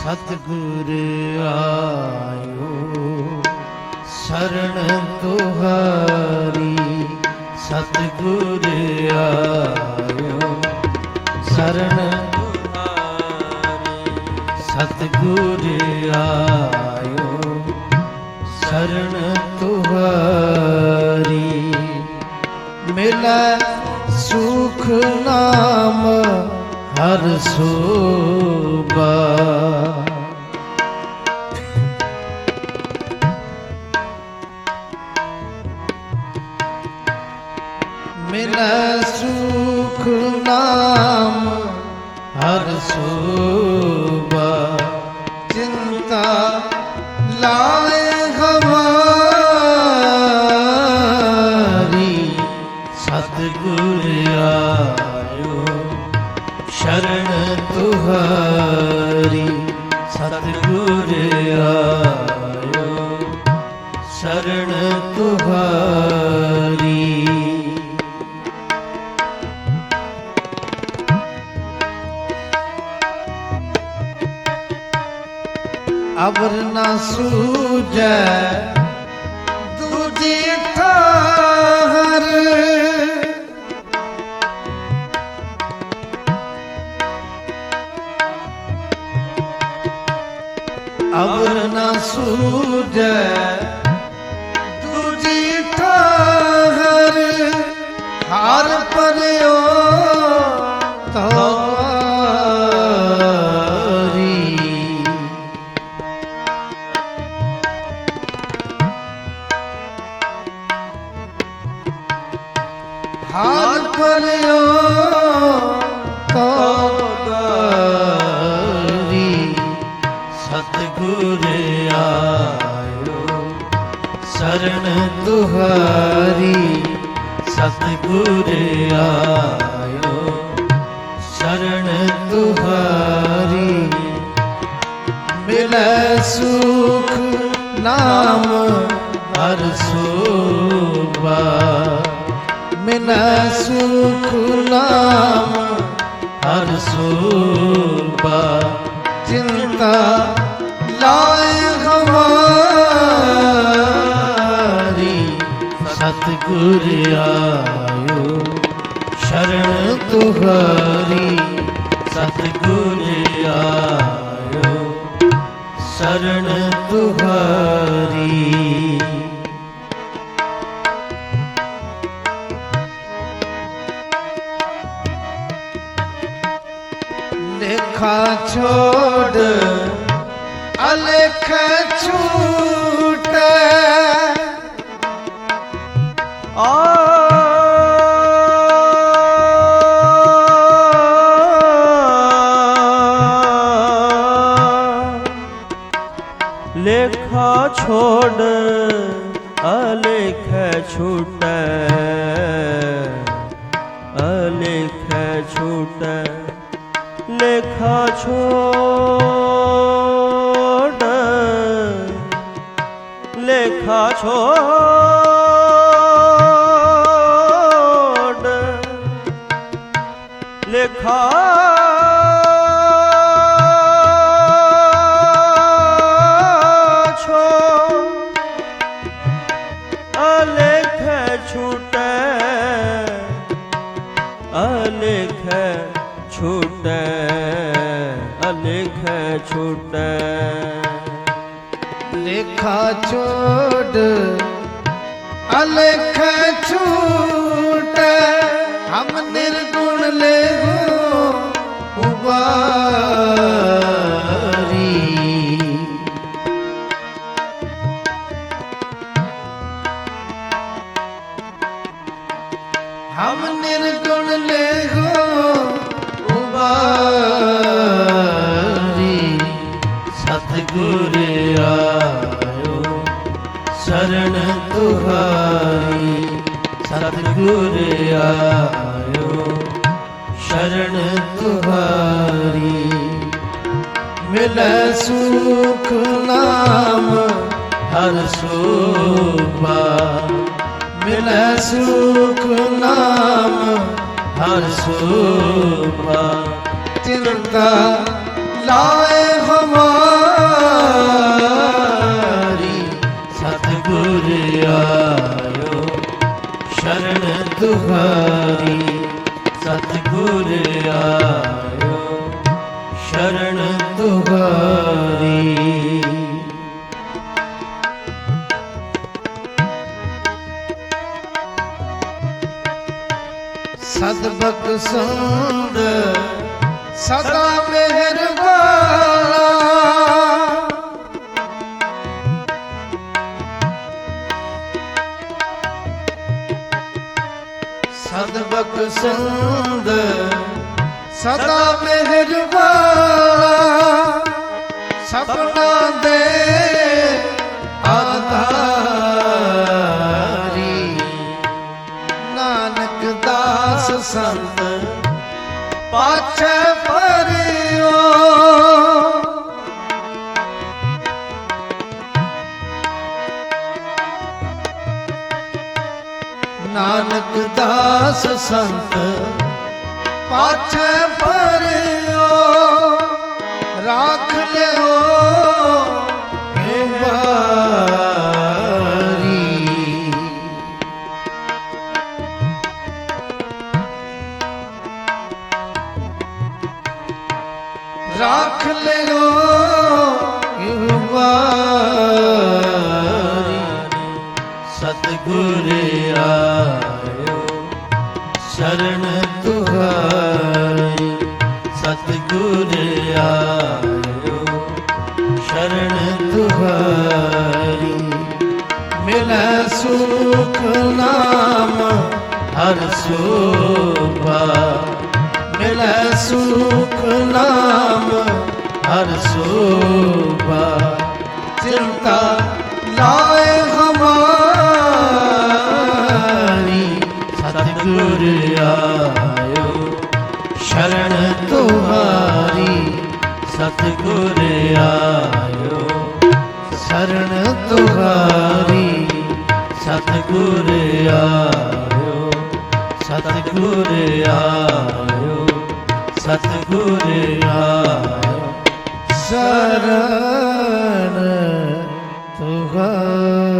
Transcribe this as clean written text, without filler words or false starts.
ਸਤਿਗੁਰ ਆਇਓ ਸਰਣ ਤੁਹਾਰੀ। ਸਤਿਗੁਰ ਆਇਓ ਸਰਣ ਤੁਹਾਰੀ। ਸਤਿਗੁਰ ਆਇਓ ਸਰਣ ਤੁਹਾਰੀ। ਮਿਲੈ ਸੁਖ ਨਾਮ ਹਰ ਸੋਭਾ। ਮਿਲੈ ਸੁਖ ਨਾਮ ਹਰ ਸੋਭਾ। ਚਿੰਤਾ ਲਾਏ ਹਮਾਰੀ। ਸਤਿਗੁਰ ਆਇਓ ਸ਼ਰਨ ਤੁਹਾਰੀ। ਸਤਿਗੁਰ ਆਇਓ ਸ਼ਰਨ ਤੁਹਾਰੀ। ਅਵਰ ਨਾ ਸੂਝੈ ਦੂਜੀ ਠਾਹਰ। ਅਵਰ ਨਾ ਸੂਝੈ ਦੂਜੀ ਠਾਹਰ। ਹਾਰ ਪਰਿਓ ਹਾਰ ਪਰਿਓ ਤੁਹਾਰੀ। ਸਤਿਗੁਰ ਆਇਓ ਸਰਣ ਤੁਹਾਰੀ। ਸਤਿਗੁਰ ਆਇਓ ਸਰਣ ਤੁਹਾਰੀ। ਮਿਲੈ ਸੁਖ ਨਾਮ ਹਰ ਸੋਭਾ। ਮਿਲੈ ਸੁਖ ਨਾਮ ਹਰ ਸੋਭਾ। ਚਿੰਤਾ ਲਾਏ ਹਮਾਰੀ। ਸਤਿਗੁਰ ਆਇਓ ਸ਼ਰਨ ਤੁਹਾਰੀ। ਸਤਿਗੁਰ ਆਇਓ ਸ਼ਰਨ ਤੁਹਾਰੀ। ਲੇਖਾ ਛੋੜ ਅਲੇਖ ਛੂਟੈ। ਲੇਖਾ ਛੋੜ ਅਲੇਖ ਛੂਟੈ। ਅਲੇਖ ਛੂਟੈ। ਲੇਖਾ ਛੋੜ ਲੇਖਾ ਛੋੜ ਲੇਖਾ ਅਲੇਖ ਛੂਟੈ। ਅਲੇਖ ਛੂਟੈ। ਅਲੇਖ ਛੂਟੈ। ਲੇਖਾ ਛੋੜ ਅਲੇਖ ਛੂਟੈ। ਹਮ ਨਿਰਗੁਣ ਲੇਹੋ ਉਬਾਰੀ। ਹਮ ਨਿਰਗੁਣ ਲੇਹੋ ਉਬਾਰੀ। ਸਤਿਗੁਰ ਆਇਓ ਸਰਣ ਤੁਹਾਰੀ। ਸਤਿਗੁਰ ਆਇਓ ਸ਼ਰਨ ਤੁਹਾਰੀ। ਮਿਲੈ ਸੁਖ ਨਾਮ ਹਰ ਸੋਭਾ। ਮਿਲੈ ਸੁਖ ਨਾਮ ਹਰ ਸੋਭਾ। ਚਿੰਤਾ ਲਾਏ ਹਮਾਰੀ। तुहारी सतगुर आयो शरण तुहारी। सदबक सुंद सदा मेहरबाना सदबक सुंद सदा मेहरबाना सपना दे आधारी नानक दास संत पाछे परियो नानक दास संत पाछे परियो राख लियो बारी। राख लियो बारी। सतगुर आयो शरण तुहारी सतगुर आयो शरण तुहारी। मिलै सुख नाम हर शोभा मिलै सुख नाम हर शोभा। चिंता लाए हमारी सतगुर आयो शरण तुहारी सतगुर आयो शरण तुहारी सतगुर आयो सतगुर आयो सतगुर आयो शरण तुहारी।